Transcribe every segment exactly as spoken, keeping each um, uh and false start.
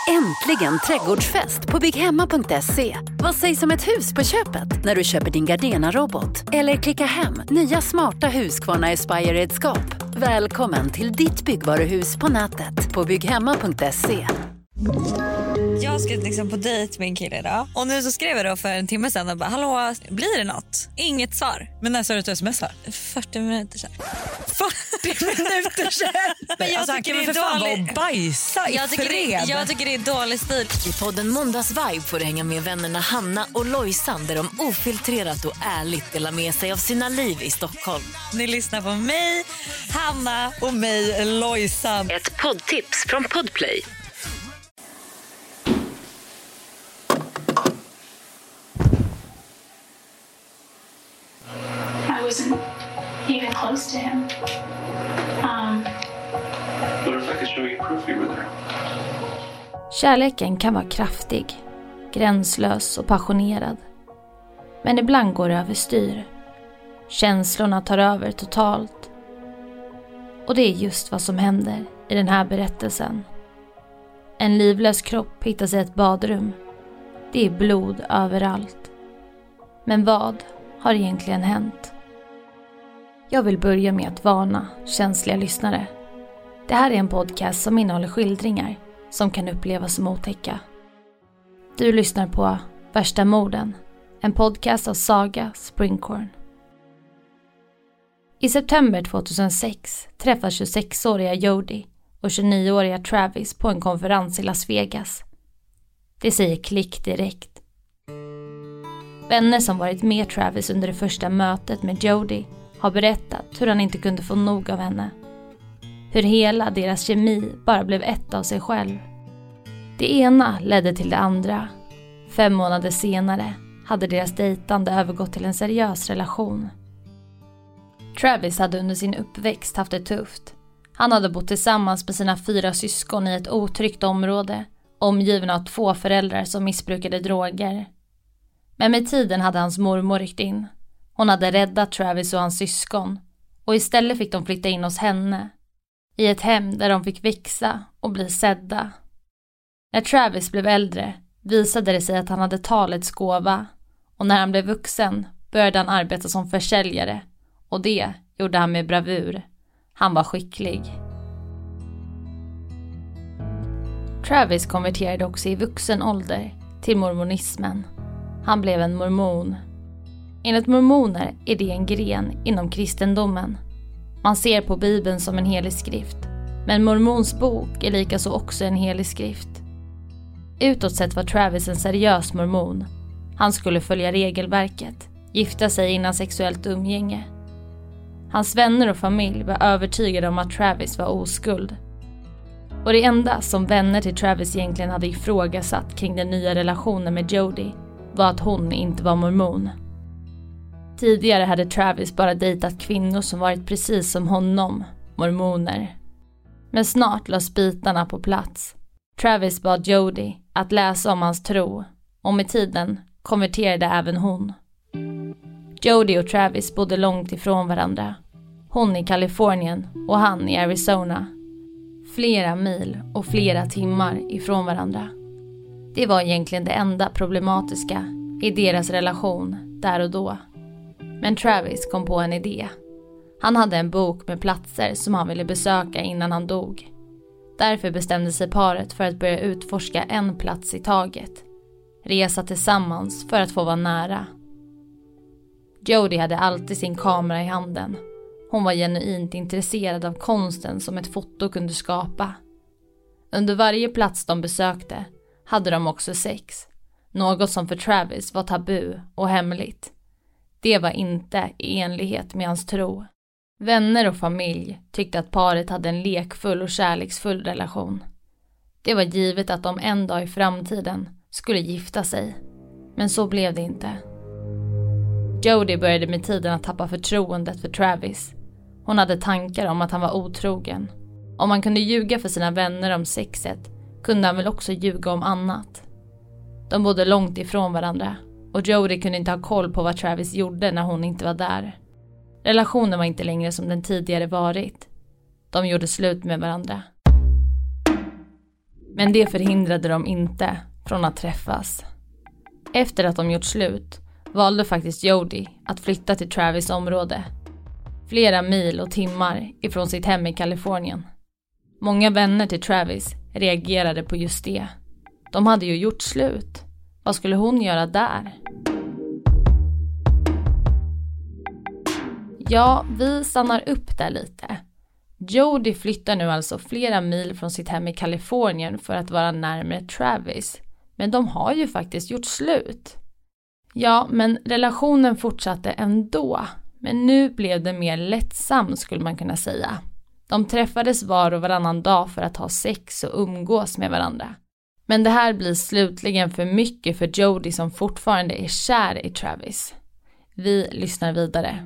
Äntligen trädgårdsfest på bygghemma punkt se. Vad sägs om ett hus på köpet när du köper din Gardena-robot? Eller klicka hem nya smarta Husqvarna Aspire-redskap. Välkommen till ditt byggvaruhus på nätet på bygghemma punkt se. Jag ska liksom på dejt med en kille idag. Och nu så skrev jag då för en timme sedan och bara, hallå, blir det något? Inget svar. Men när sa du att du smsar? fyrtio minuter sedan. fyrtio minuter sedan? Men jag alltså, tycker det är för fan dålig... och bajsa i jag tycker, det, jag tycker det är dålig stil. I podden Måndagsvibe får du hänga med vännerna Hanna och Lojsan, där de ofiltrerat och ärligt delar med sig av sina liv i Stockholm. Ni lyssnar på mig, Hanna och mig, Lojsan. Ett poddtips från Podplay. I wasn't even close to him. Um, What if I could show you proof you were there? Kärleken kan vara kraftig, gränslös och passionerad. Men ibland går det överstyr. Känslorna tar över totalt. Och det är just vad som händer i den här berättelsen. En livlös kropp hittas i ett badrum. Det är blod överallt. Men vad har egentligen hänt? Jag vill börja med att varna känsliga lyssnare. Det här är en podcast som innehåller skildringar som kan upplevas som otäcka. Du lyssnar på Värsta morden, en podcast av Saga Springhorn. I september tjugohundrasex träffas tjugosexåriga Jody och tjugonioåriga Travis på en konferens i Las Vegas. Det säger klick direkt. Vänner som varit med Travis under det första mötet med Jody har berättat hur han inte kunde få nog av henne. Hur hela deras kemi bara blev ett av sig själv. Det ena ledde till det andra. Fem månader senare hade deras dejtande övergått till en seriös relation. Travis hade under sin uppväxt haft det tufft. Han hade bott tillsammans med sina fyra syskon i ett otryggt område, omgiven av två föräldrar som missbrukade droger. Men med tiden hade hans mormor ryckt in. Hon hade räddat Travis och hans syskon, och istället fick de flytta in hos henne. I ett hem där de fick växa och bli sedda. När Travis blev äldre visade det sig att han hade talets gåva, och när han blev vuxen började han arbeta som försäljare, och det gjorde han med bravur. Han var skicklig. Travis konverterade också i vuxen ålder till mormonismen. Han blev en mormon. Enligt mormoner är det en gren inom kristendomen. Man ser på Bibeln som en helig skrift, men mormons bok är likaså också en helig skrift. Utåt sett var Travis en seriös mormon. Han skulle följa regelverket, gifta sig innan sexuellt umgänge. Hans vänner och familj var övertygade om att Travis var oskuld. Och det enda som vänner till Travis egentligen hade ifrågasatt kring den nya relationen med Jody var att hon inte var mormon. Tidigare hade Travis bara dejtat kvinnor som varit precis som honom, mormoner. Men snart lades bitarna på plats. Travis bad Jody att läsa om hans tro, och med tiden konverterade även hon. Jody och Travis bodde långt ifrån varandra. Hon i Kalifornien och han i Arizona. Flera mil och flera timmar ifrån varandra. Det var egentligen det enda problematiska i deras relation där och då. Men Travis kom på en idé. Han hade en bok med platser som han ville besöka innan han dog. Därför bestämde sig paret för att börja utforska en plats i taget. Resa tillsammans för att få vara nära. Jody hade alltid sin kamera i handen. Hon var genuint intresserad av konsten som ett foto kunde skapa. Under varje plats de besökte hade de också sex. Något som för Travis var tabu och hemligt. Det var inte i enlighet med hans tro. Vänner och familj tyckte att paret hade en lekfull och kärleksfull relation. Det var givet att de en dag i framtiden skulle gifta sig. Men så blev det inte. Jody började med tiden att tappa förtroendet för Travis. Hon hade tankar om att han var otrogen. Om man kunde ljuga för sina vänner om sexet kunde han väl också ljuga om annat. De bodde långt ifrån varandra, och Jody kunde inte ha koll på vad Travis gjorde när hon inte var där. Relationen var inte längre som den tidigare varit. De gjorde slut med varandra. Men det förhindrade dem inte från att träffas. Efter att de gjort slut valde faktiskt Jody att flytta till Travis område. Flera mil och timmar ifrån sitt hem i Kalifornien. Många vänner till Travis reagerade på just det. De hade ju gjort slut. Vad skulle hon göra där? Ja, vi stannar upp där lite. Jody flyttar nu alltså flera mil från sitt hem i Kalifornien för att vara närmare Travis. Men de har ju faktiskt gjort slut. Ja, men relationen fortsatte ändå. Men nu blev det mer lättsam skulle man kunna säga. De träffades var och varannan dag för att ha sex och umgås med varandra. Men det här blir slutligen för mycket för Jody som fortfarande är kär i Travis. Vi lyssnar vidare.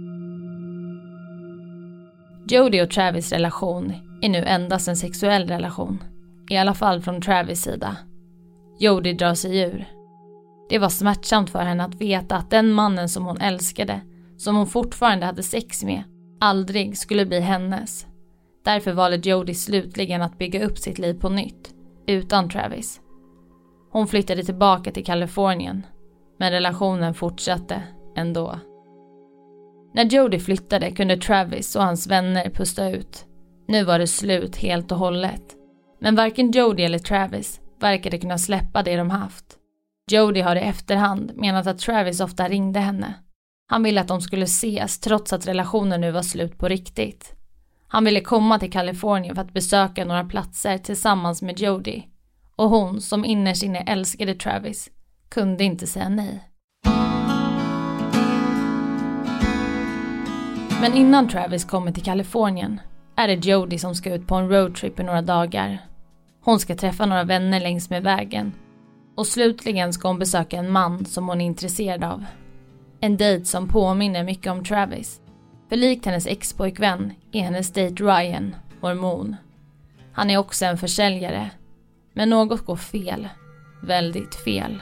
Jody och Travis relation är nu endast en sexuell relation. I alla fall från Travis sida. Jody drar sig ur. Det var smärtsamt för henne att veta att den mannen som hon älskade, som hon fortfarande hade sex med, aldrig skulle bli hennes. Därför valde Jody slutligen att bygga upp sitt liv på nytt, utan Travis. Hon flyttade tillbaka till Kalifornien, men relationen fortsatte ändå. När Jody flyttade kunde Travis och hans vänner pusta ut. Nu var det slut helt och hållet. Men varken Jody eller Travis verkade kunna släppa det de haft. Jody har i efterhand menat att Travis ofta ringde henne. Han ville att de skulle ses trots att relationen nu var slut på riktigt. Han ville komma till Kalifornien för att besöka några platser tillsammans med Jody. Och hon, som innerst inne älskade Travis, kunde inte säga nej. Men innan Travis kommer till Kalifornien är det Jody som ska ut på en roadtrip i några dagar. Hon ska träffa några vänner längs med vägen. Och slutligen ska hon besöka en man som hon är intresserad av. En dejt som påminner mycket om Travis. För likt hennes ex-pojkvän är hennes dejt Ryan mormon. Han är också en försäljare. Men något går fel. Väldigt fel.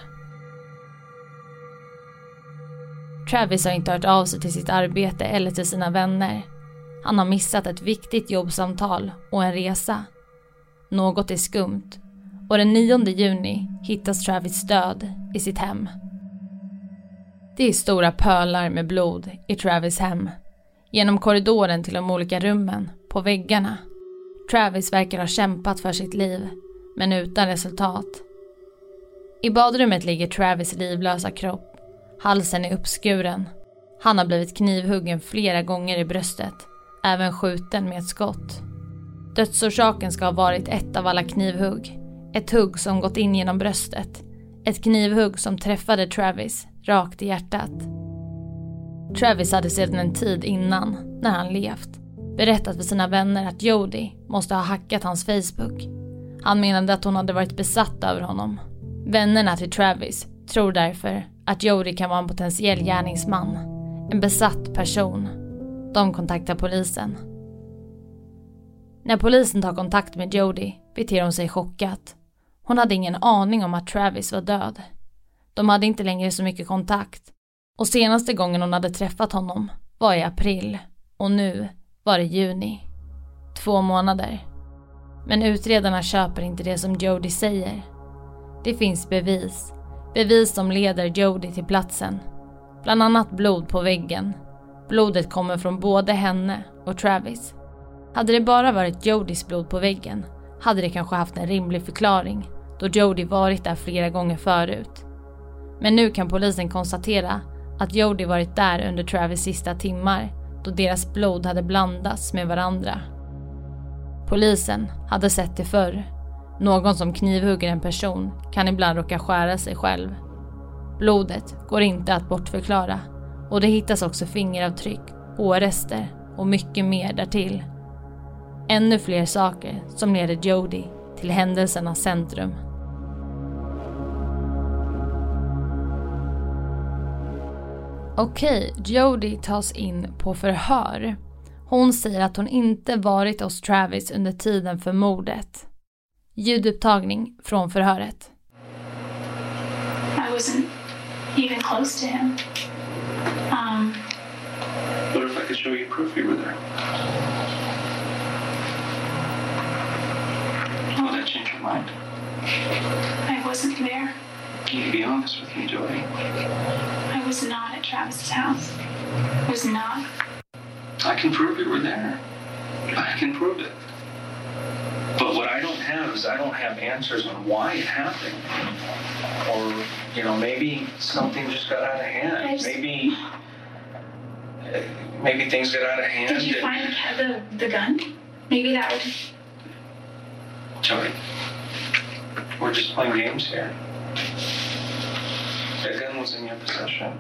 Travis har inte hört av sig till sitt arbete eller till sina vänner. Han har missat ett viktigt jobbsamtal och en resa. Något är skumt. Och den nionde juni hittas Travis död i sitt hem. Det är stora pölar med blod i Travis hem. Genom korridoren till de olika rummen, på väggarna. Travis verkar ha kämpat för sitt liv, men utan resultat. I badrummet ligger Travis livlösa kropp. Halsen är uppskuren. Han har blivit knivhuggen flera gånger i bröstet, även skjuten med ett skott. Dödsorsaken ska ha varit ett av alla knivhugg. Ett hugg som gått in genom bröstet. Ett knivhugg som träffade Travis rakt i hjärtat. Travis hade sedan en tid innan, när han levt, berättat för sina vänner att Jody måste ha hackat hans Facebook. Han menade att hon hade varit besatt över honom. Vännerna till Travis tror därför att Jody kan vara en potentiell gärningsman. En besatt person. De kontaktar polisen. När polisen tar kontakt med Jody beter hon sig chockat. Hon hade ingen aning om att Travis var död. De hade inte längre så mycket kontakt. Och senaste gången hon hade träffat honom var i april. Och nu var det juni. Två månader. Men utredarna köper inte det som Jody säger. Det finns bevis. Bevis som leder Jody till platsen. Bland annat blod på väggen. Blodet kommer från både henne och Travis. Hade det bara varit Jodys blod på väggen hade det kanske haft en rimlig förklaring, då Jody varit där flera gånger förut. Men nu kan polisen konstatera att Jody varit där under Travis sista timmar, då deras blod hade blandats med varandra. Polisen hade sett det förr. Någon som knivhugger en person kan ibland råka skära sig själv. Blodet går inte att bortförklara, och det hittas också fingeravtryck, hårrester och mycket mer därtill. Ännu fler saker som leder Jody till händelsernas centrum. Okej, Jody tas in på förhör. Hon säger att hon inte varit hos Travis under tiden för mordet. Ljudupptagning från förhöret. I wasn't even close to him. Um, What if I could show you proof you were there? Will that change your mind? I wasn't there. Can you be honest with me, Jody? I was not at Travis's house. I was not. I can prove you were there. I can prove it. But what I don't have is I don't have answers on why it happened. Or, you know, maybe something just got out of hand. Just... Maybe... Maybe things got out of hand. Did you and... find the, the gun? Maybe that would... Jody, we're just playing games here. That gun was in your possession.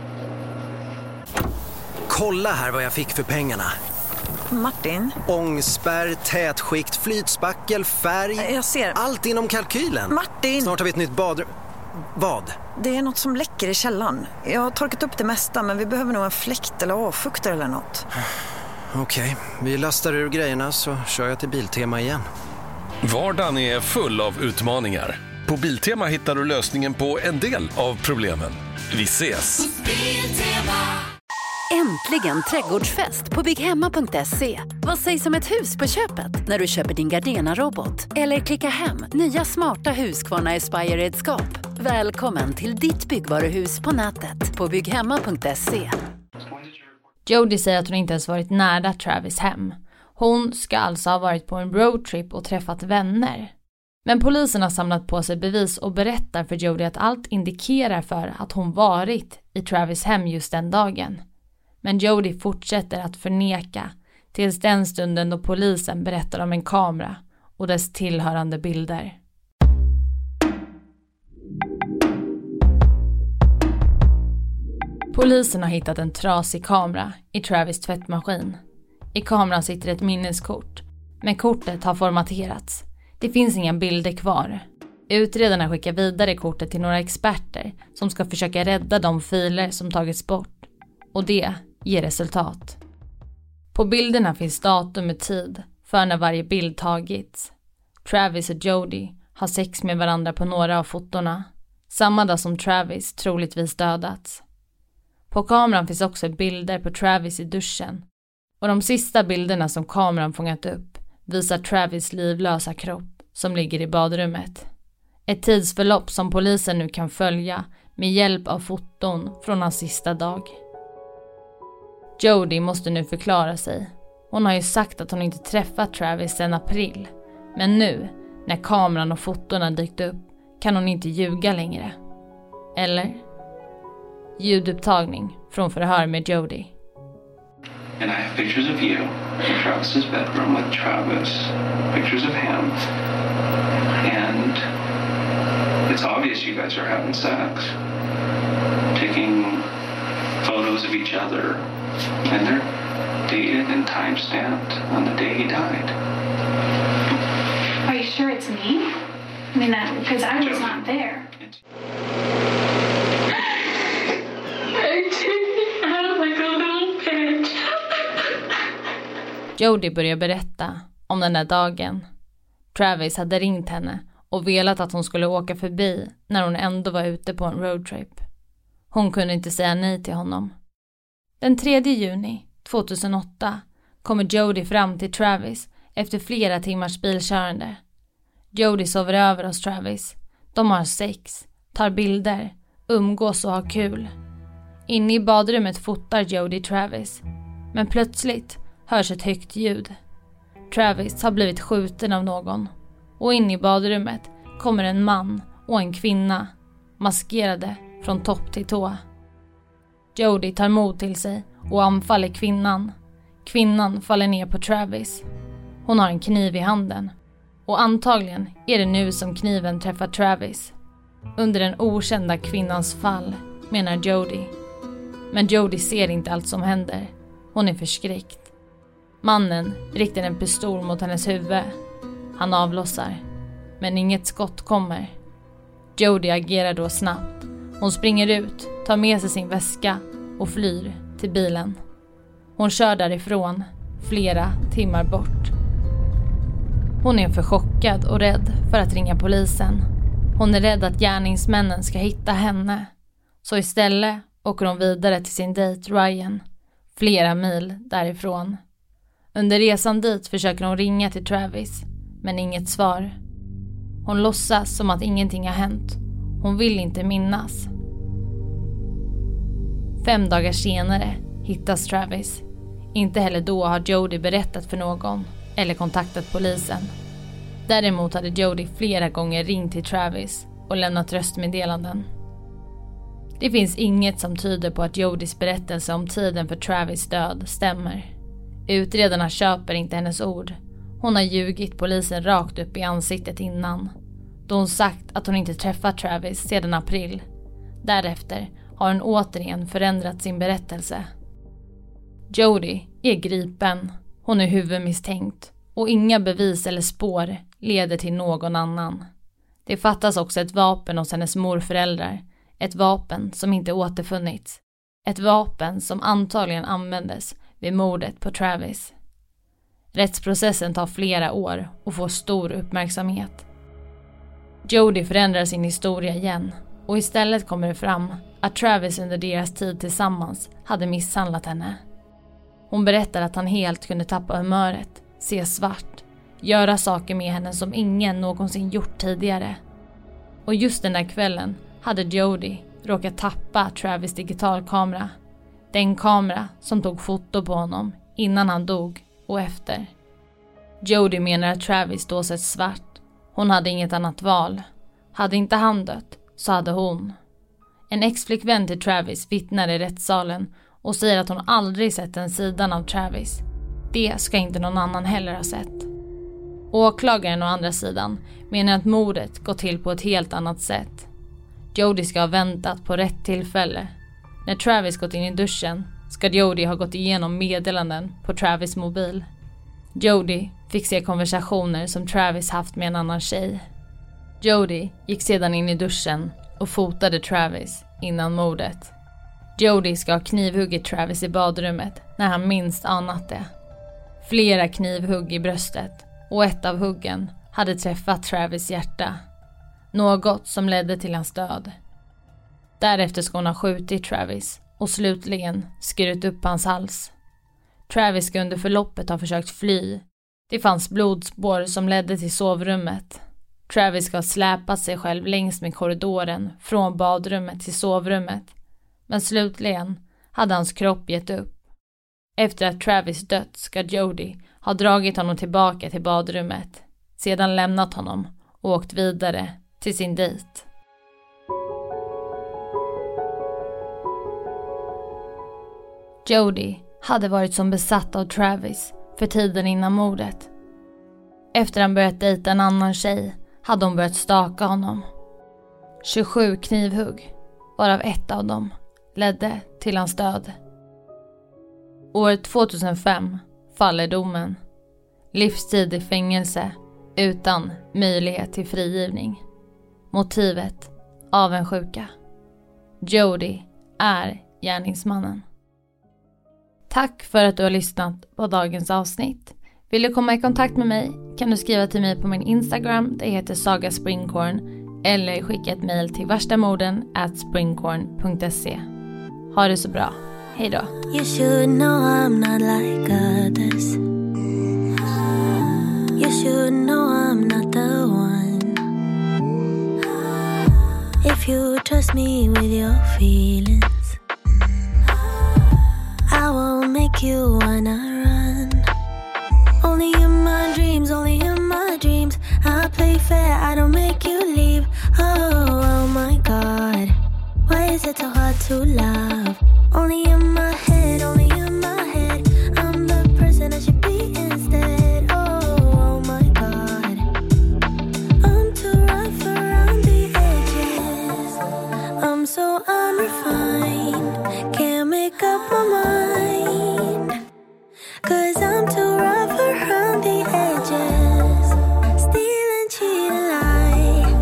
Kolla här vad jag fick för pengarna. Martin? Ångspärr, tätskikt, flytspackel, färg. Jag ser. Allt inom kalkylen. Martin! Snart har vi ett nytt badrum. Vad? Det är något som läcker i källaren. Jag har torkat upp det mesta, men vi behöver nog en fläkt eller avfuktare eller något. Okej, okay. Vi lastar ur grejerna så kör jag till Biltema igen. Vardagen är full av utmaningar. På Biltema hittar du lösningen på en del av problemen. Vi ses! Äntligen trädgårdsfest på bygghemma punkt se. Vad sägs om ett hus på köpet när du köper din Gardena-robot? Eller klicka hem nya smarta Husqvarna Aspire-redskap. Välkommen till ditt byggvaruhus på nätet på bygghemma punkt se. Jody säger att hon inte ens varit nära Travis hem. Hon ska alltså ha varit på en roadtrip och träffat vänner. Men polisen har samlat på sig bevis och berättar för Jody att allt indikerar för att hon varit i Travis hem just den dagen. Men Jody fortsätter att förneka tills den stunden då polisen berättar om en kamera och dess tillhörande bilder. Polisen har hittat en trasig kamera i Travis tvättmaskin. I kameran sitter ett minneskort, men kortet har formaterats. Det finns inga bilder kvar. Utredarna skickar vidare kortet till några experter som ska försöka rädda de filer som tagits bort. Och det ger resultat. På bilderna finns datum och tid för när varje bild tagits. Travis och Jody har sex med varandra på några av fotorna. Samma dag som Travis troligtvis dödats. På kameran finns också bilder på Travis i duschen. Och de sista bilderna som kameran fångat upp visar Travis livlösa kropp som ligger i badrummet. Ett tidsförlopp som polisen nu kan följa med hjälp av foton från hans sista dag. Jody måste nu förklara sig. Hon har ju sagt att hon inte träffat Travis sedan april. Men nu, när kameran och fotorna dykt upp, kan hon inte ljuga längre. Eller? Ljudupptagning från förhör med Jody. And I have pictures of you in Travis's bedroom with Travis. Pictures of him. And it's obvious you guys are having sex. Taking photos of each other. And they're dated and time-stamped on the day he died. Are you sure it's me? I mean, that because I was not there. Jody börjar berätta om den där dagen. Travis hade ringt henne och velat att hon skulle åka förbi när hon ändå var ute på en roadtrip. Hon kunde inte säga nej till honom. Den tredje juni tjugohundraåtta kommer Jody fram till Travis efter flera timmars bilkörande. Jody sover över hos Travis. De har sex, tar bilder, umgås och har kul. Inne i badrummet fotar Jody Travis. Men plötsligt hörs ett högt ljud. Travis har blivit skjuten av någon. Och in i badrummet kommer en man och en kvinna, maskerade från topp till tå. Jody tar mod till sig och anfaller kvinnan. Kvinnan faller ner på Travis. Hon har en kniv i handen. Och antagligen är det nu som kniven träffar Travis. Under den okända kvinnans fall, menar Jody. Men Jody ser inte allt som händer. Hon är förskräckt. Mannen riktar en pistol mot hennes huvud. Han avlossar. Men inget skott kommer. Jody agerar då snabbt. Hon springer ut, tar med sig sin väska och flyr till bilen. Hon kör därifrån, flera timmar bort. Hon är för chockad och rädd för att ringa polisen. Hon är rädd att gärningsmännen ska hitta henne. Så istället åker hon vidare till sin dejt Ryan, flera mil därifrån. Under resan dit försöker hon ringa till Travis, men inget svar. Hon låtsas som att ingenting har hänt. Hon vill inte minnas. Fem dagar senare hittas Travis. Inte heller då har Jody berättat för någon eller kontaktat polisen. Däremot hade Jody flera gånger ringt till Travis och lämnat röstmeddelanden. Det finns inget som tyder på att Jodys berättelse om tiden för Travis död stämmer. Utredarna köper inte hennes ord. Hon har ljugit polisen rakt upp i ansiktet innan. Då hon sagt att hon inte träffat Travis sedan april. Därefter har hon återigen förändrat sin berättelse. Jody är gripen. Hon är huvudmisstänkt. Och inga bevis eller spår leder till någon annan. Det fattas också ett vapen hos hennes morföräldrar. Ett vapen som inte återfunnits. Ett vapen som antagligen användes vid mordet på Travis. Rättsprocessen tar flera år och får stor uppmärksamhet. Jody förändrar sin historia igen och istället kommer det fram att Travis under deras tid tillsammans hade misshandlat henne. Hon berättar att han helt kunde tappa humöret, se svart, göra saker med henne som ingen någonsin gjort tidigare. Och just den där kvällen hade Jody råkat tappa Travis digitalkamera. Den kamera som tog foto på honom innan han dog och efter. Jody menar att Travis då sett svart. Hon hade inget annat val. Hade inte han dött så hade hon. En ex-flickvän till Travis vittnar i rättssalen och säger att hon aldrig sett den sidan av Travis. Det ska inte någon annan heller ha sett. Åklagaren å andra sidan menar att mordet gått till på ett helt annat sätt. Jody ska ha väntat på rätt tillfälle. När Travis gått in i duschen ska Jody ha gått igenom meddelanden på Travis mobil. Jody fick se konversationer som Travis haft med en annan tjej. Jody gick sedan in i duschen och fotade Travis innan mordet. Jody ska ha knivhuggit Travis i badrummet när han minst anat det. Flera knivhugg i bröstet och ett av huggen hade träffat Travis hjärta. Något som ledde till hans död. Därefter ska hon ha skjutit Travis och slutligen skurit upp hans hals. Travis ska under förloppet ha försökt fly. Det fanns blodspår som ledde till sovrummet. Travis ska ha släpat sig själv längs med korridoren från badrummet till sovrummet. Men slutligen hade hans kropp gett upp. Efter att Travis dött ska Jody ha dragit honom tillbaka till badrummet. Sedan lämnat honom och åkt vidare till sin dejt. Jody hade varit som besatt av Travis för tiden innan mordet. Efter han börjat dejta en annan tjej hade hon börjat staka honom. tjugosju knivhugg, varav ett av dem ledde till hans död. År tvåtusenfem faller domen. Livstid i fängelse utan möjlighet till frigivning. Motivet avundsjuka. Jody är gärningsmannen. Tack för att du har lyssnat på dagens avsnitt. Vill du komma i kontakt med mig kan du skriva till mig på min Instagram, det heter Saga Springkorn, eller skicka ett mejl till varstamorden at springkorn punkt se. Ha det så bra. Hej då. You should know I'm not like others. You should know I'm not the one. If you trust me with your feelings, I won't make you wanna run. Only in my dreams, only in my dreams, I play fair, I don't make you leave. Oh, oh my God, why is it so hard to love? Only in my head, only in my head, I'm the person I should be instead. Oh, oh my God, I'm too rough around the edges. I'm so unrefined, can't make up my mind. Cause I'm too rough around the edges. Steal and cheat and lie.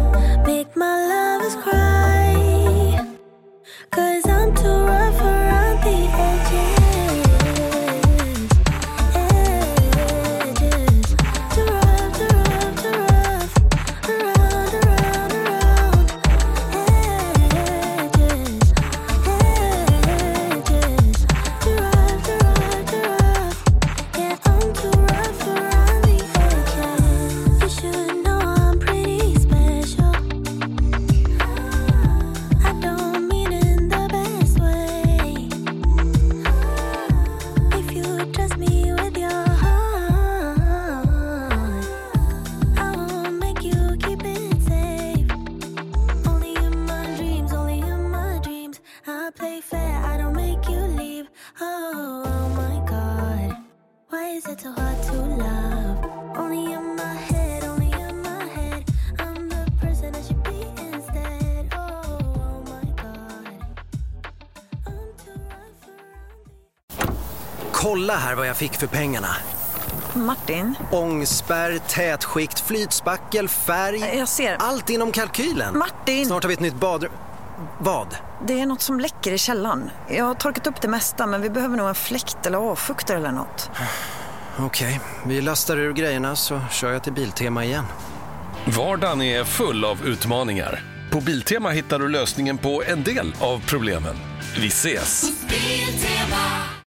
Kolla här vad jag fick för pengarna. Martin? Ångspärr, tätskikt, flytspackel, färg. Jag ser. Allt inom kalkylen. Martin! Snart har vi ett nytt badrum. Vad? Det är något som läcker i källaren. Jag har torkat upp det mesta, men vi behöver nog en fläkt eller avfuktare eller något. Okej, vi lastar ur grejerna så kör jag till Biltema igen. Vardagen är full av utmaningar. På Biltema hittar du lösningen på en del av problemen. Vi ses! Biltema.